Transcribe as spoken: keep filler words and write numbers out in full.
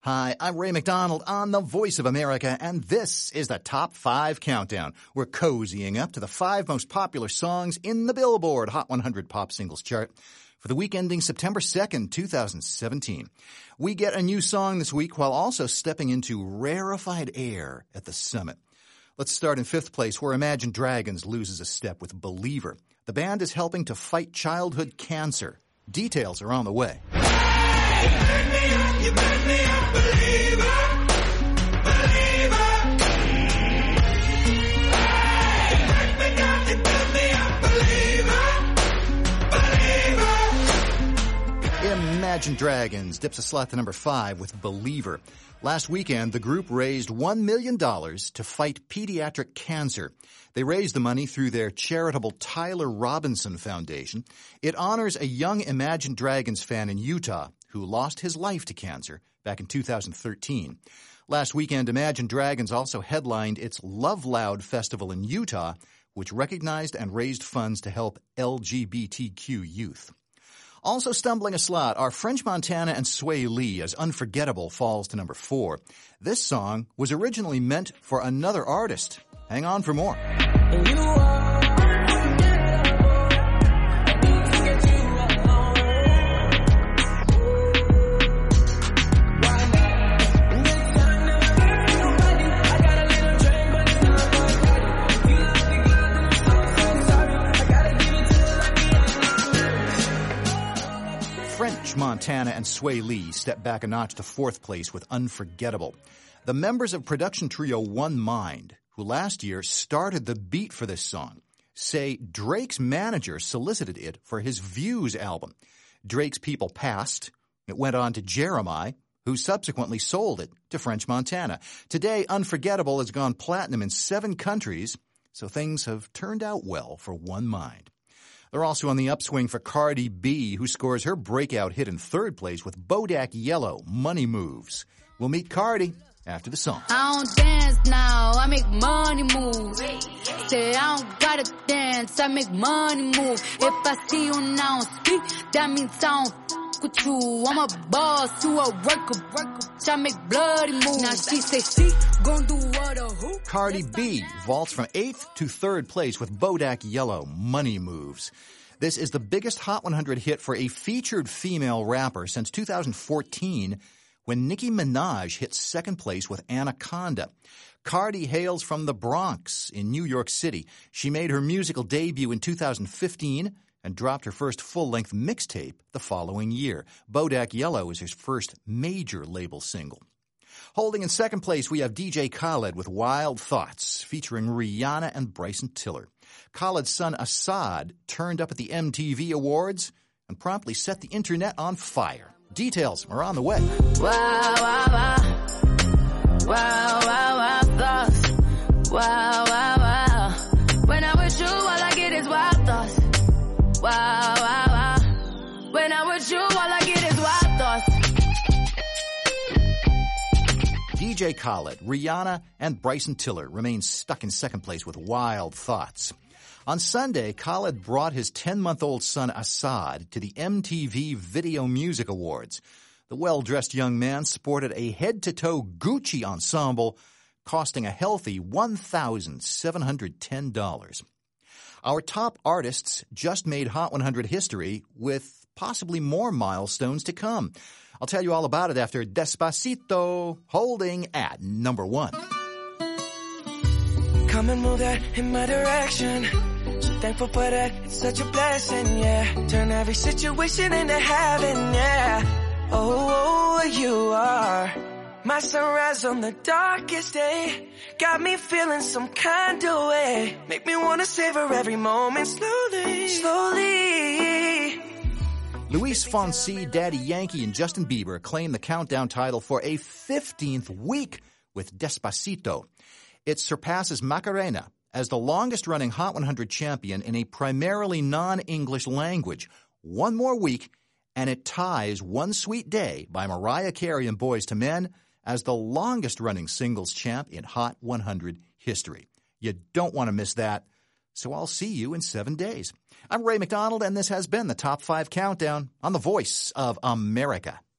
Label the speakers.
Speaker 1: Hi, I'm Ray McDonald on the Voice of America, and this is the Top five Countdown. We're cozying up to the five most popular songs in the Billboard Hot one hundred Pop Singles chart for the week ending September second, twenty seventeen. We get a new song this week while also stepping into rarefied air at the summit. Let's start in fifth place, where Imagine Dragons loses a step with Believer. The band is helping to fight childhood cancer. Details are on the way.
Speaker 2: You burn me up, you burn me up, believer, believer. Hey, you break me down, you build me up, believer, believer.
Speaker 1: Imagine Dragons dips a slot to number five with Believer. Last weekend, the group raised one million dollars to fight pediatric cancer. They raised the money through their charitable Tyler Robinson Foundation. It honors a young Imagine Dragons fan in Utah who lost his life to cancer back in two thousand thirteen. Last weekend, Imagine Dragons also headlined its Love Loud Festival in Utah, which recognized and raised funds to help L G B T Q youth. Also stumbling a slot are French Montana and Sway Lee as Unforgettable falls to number four. This song was originally meant for another artist. Hang on for more.
Speaker 3: You are
Speaker 1: French Montana and Sway Lee step back a notch to fourth place with Unforgettable. The members of production trio One Mind, who last year started the beat for this song, say Drake's manager solicited it for his Views album. Drake's people passed. It went on to Jeremiah, who subsequently sold it to French Montana. Today, Unforgettable has gone platinum in seven countries, so things have turned out well for One Mind. They're also on the upswing for Cardi B, who scores her breakout hit in third place with Bodak Yellow, Money Moves. We'll meet Cardi after the song.
Speaker 4: I don't dance now, I make money move. Say I don't gotta dance, I make money move. If I see you now speak, that means I don't f*** with you. I'm a boss, you a worker, worker. I make bloody moves. Now she say she gon' do what a who.
Speaker 1: Cardi B vaults from eighth to third place with Bodak Yellow, Money Moves. This is the biggest Hot one hundred hit for a featured female rapper since two thousand fourteen, when Nicki Minaj hit second place with Anaconda. Cardi hails from the Bronx in New York City. She made her musical debut in two thousand fifteen and dropped her first full-length mixtape the following year. Bodak Yellow is her first major label single. Holding in second place, we have D J Khaled with Wild Thoughts, featuring Rihanna and Bryson Tiller. Khaled's son Assad turned up at the M T V Awards and promptly set the internet on fire. Details are on the way.
Speaker 4: Wow, wow, wow. Wow, wow, wow, thoughts. Wow, wow, wow. When I'm with you, all I get is wild thoughts. Wow, wow, wow. When I'm with you, all I get is wild thoughts.
Speaker 1: D J Khaled, Rihanna, and Bryson Tiller remain stuck in second place with Wild Thoughts. On Sunday, Khaled brought his ten-month-old son Assad to the M T V Video Music Awards. The well-dressed young man sported a head-to-toe Gucci ensemble costing a healthy one thousand seven hundred ten dollars. Our top artists just made Hot one hundred history with possibly more milestones to come. I'll tell you all about it after Despacito, holding at number one.
Speaker 3: come and move that in my direction. So thankful for that, it's such a blessing, yeah. Turn every situation into heaven, yeah. Oh, oh, you are my sunrise on the darkest day. Got me feeling some kind of way. Make me wanna savor every moment slowly, slowly.
Speaker 1: Luis Fonsi, Daddy Yankee, and Justin Bieber claim the countdown title for a fifteenth week with Despacito. It surpasses Macarena as the longest-running Hot one hundred champion in a primarily non-English language. One more week, and it ties One Sweet Day by Mariah Carey and Boyz two Men as the longest-running singles champ in Hot one hundred history. You don't want to miss that, so I'll see you in seven days. I'm Ray McDonald, and this has been the Top five Countdown on the Voice of America.